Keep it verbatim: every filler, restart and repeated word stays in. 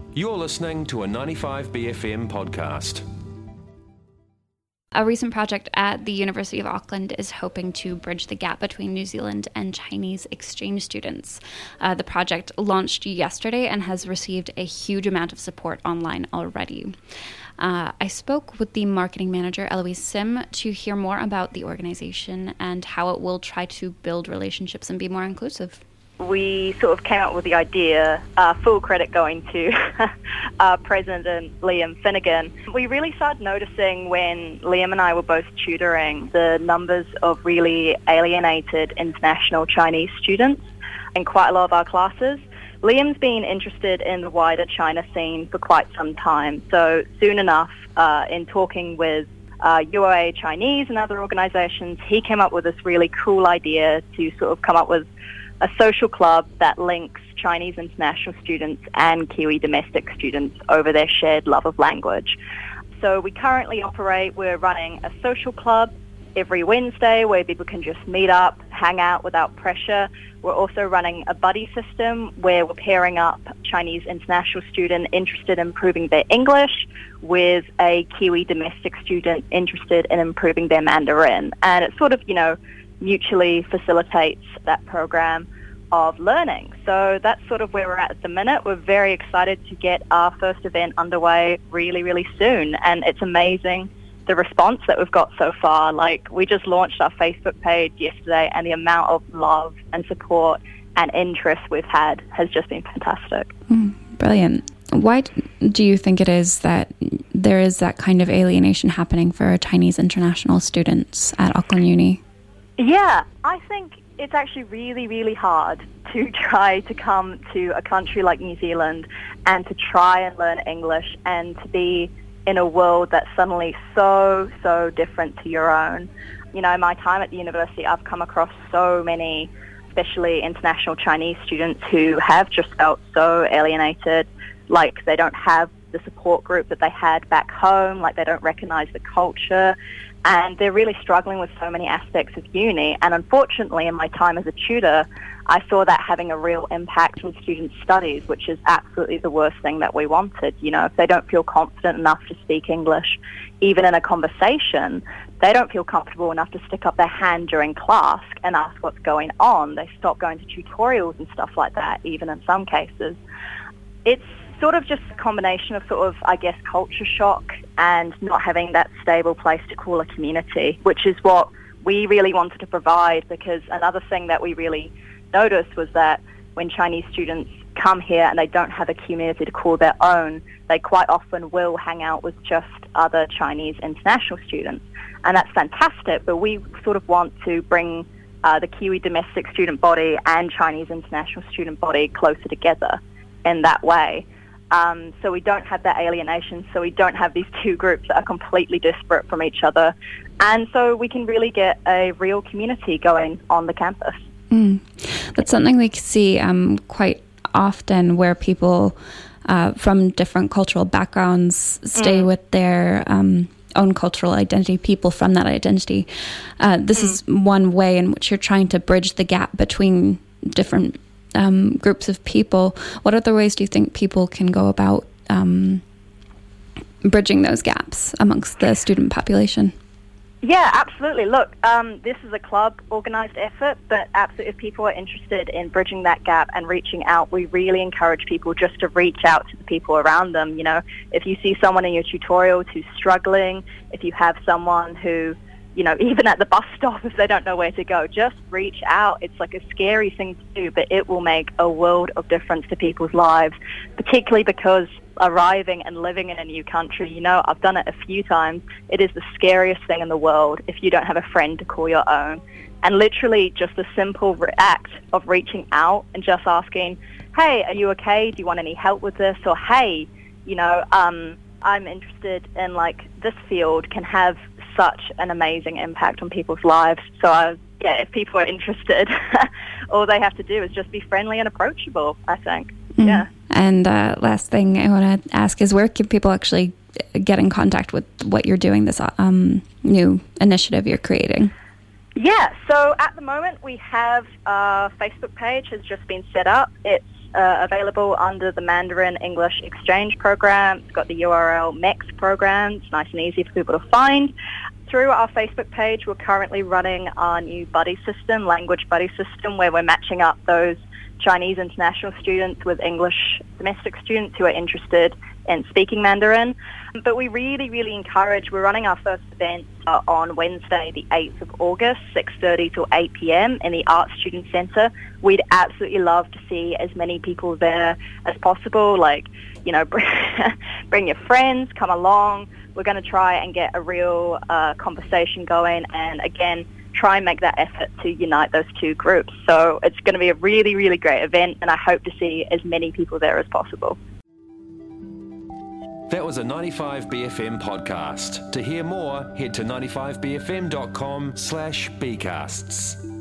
You're listening to a ninety-five B F M podcast. A recent project at the University of Auckland is hoping to bridge the gap between New Zealand and Chinese exchange students. Uh, the project launched yesterday and has received a huge amount of support online already. Uh, I spoke with the marketing manager, Eloise Sim, to hear more about the organization and how it will try to build relationships and be more inclusive. We sort of came up with the idea, uh, full credit going to our president, Liam Finnegan. We really started noticing when Liam and I were both tutoring the numbers of really alienated international Chinese students in quite a lot of our classes. Liam's been interested in the wider China scene for quite some time, so soon enough, uh, in talking with uh, U O A Chinese and other organizations, he came up with this really cool idea to sort of come up with a social club that links Chinese international students and Kiwi domestic students over their shared love of language. So we currently operate, we're running a social club every Wednesday where people can just meet up, hang out without pressure. We're also running a buddy system where we're pairing up Chinese international student interested in improving their English with a Kiwi domestic student interested in improving their Mandarin. And it sort of, you know, mutually facilitates that program of learning. So that's sort of where we're at at the minute. We're very excited to get our first event underway really, really soon. And it's amazing the response that we've got so far. Like, we just launched our Facebook page yesterday and the amount of love and support and interest we've had has just been fantastic. Mm, brilliant. Why do you think it is that there is that kind of alienation happening for Chinese international students at Auckland Uni? Yeah, I think it's actually really, really hard to try to come to a country like New Zealand and to try and learn English and to be in a world that's suddenly so, so different to your own. You know, my time at the university, I've come across so many, especially international Chinese students who have just felt so alienated, like they don't have the support group that they had back home, like they don't recognize the culture. And they're really struggling with so many aspects of uni. And unfortunately, in my time as a tutor, I saw that having a real impact on students' studies, which is absolutely the worst thing that we wanted. You know, if they don't feel confident enough to speak English, even in a conversation, they don't feel comfortable enough to stick up their hand during class and ask what's going on. They stop going to tutorials and stuff like that, even in some cases. It's sort of just a combination of sort of, I guess, culture shock and not having that stable place to call a community, which is what we really wanted to provide, because another thing that we really noticed was that when Chinese students come here and they don't have a community to call their own, they quite often will hang out with just other Chinese international students. And that's fantastic, but we sort of want to bring uh, the Kiwi domestic student body and Chinese international student body closer together in that way. Um, so we don't have that alienation, so we don't have these two groups that are completely disparate from each other. And so we can really get a real community going on the campus. Mm. That's something we see um, quite often, where people uh, from different cultural backgrounds stay mm. with their um, own cultural identity, people from that identity. Uh, this mm. is one way in which you're trying to bridge the gap between different Um, groups of people. What other ways do you think people can go about um, bridging those gaps amongst the student population? Yeah, absolutely. Look, um, this is a club organised effort, but absolutely, if people are interested in bridging that gap and reaching out, we really encourage people just to reach out to the people around them. You know, if you see someone in your tutorials who's struggling, if you have someone who, you know, even at the bus stop, if they don't know where to go, just reach out. It's like a scary thing to do, but it will make a world of difference to people's lives, particularly because arriving and living in a new country, you know, I've done it a few times. It is the scariest thing in the world if you don't have a friend to call your own. And literally just the simple re- act of reaching out and just asking, hey, are you okay? Do you want any help with this? Or, hey, you know, um, I'm interested in, like, this field, can have such an amazing impact on people's lives. So, I, yeah, if people are interested, all they have to do is just be friendly and approachable, I think. Mm. Yeah. And uh, last thing I want to ask is, where can people actually get in contact with what you're doing, this um, new initiative you're creating? Yeah, so at the moment we have our Facebook page has just been set up. It's uh, available under the Mandarin English Exchange Program. It's got the U R L M E X program. It's nice and easy for people to find. Through our Facebook page, we're currently running our new buddy system, language buddy system, where we're matching up those Chinese international students with English domestic students who are interested in speaking Mandarin. But we really, really encourage, we're running our first event uh, on Wednesday, the eighth of August, six thirty till eight p.m. in the Art Student Centre. We'd absolutely love to see as many people there as possible. Like, you know, bring, bring your friends, come along. We're going to try and get a real uh, conversation going and, again, try and make that effort to unite those two groups. So it's going to be a really, really great event, and I hope to see as many people there as possible. That was a ninety-five B F M podcast. To hear more, head to ninety-five b f m dot com slash bcasts.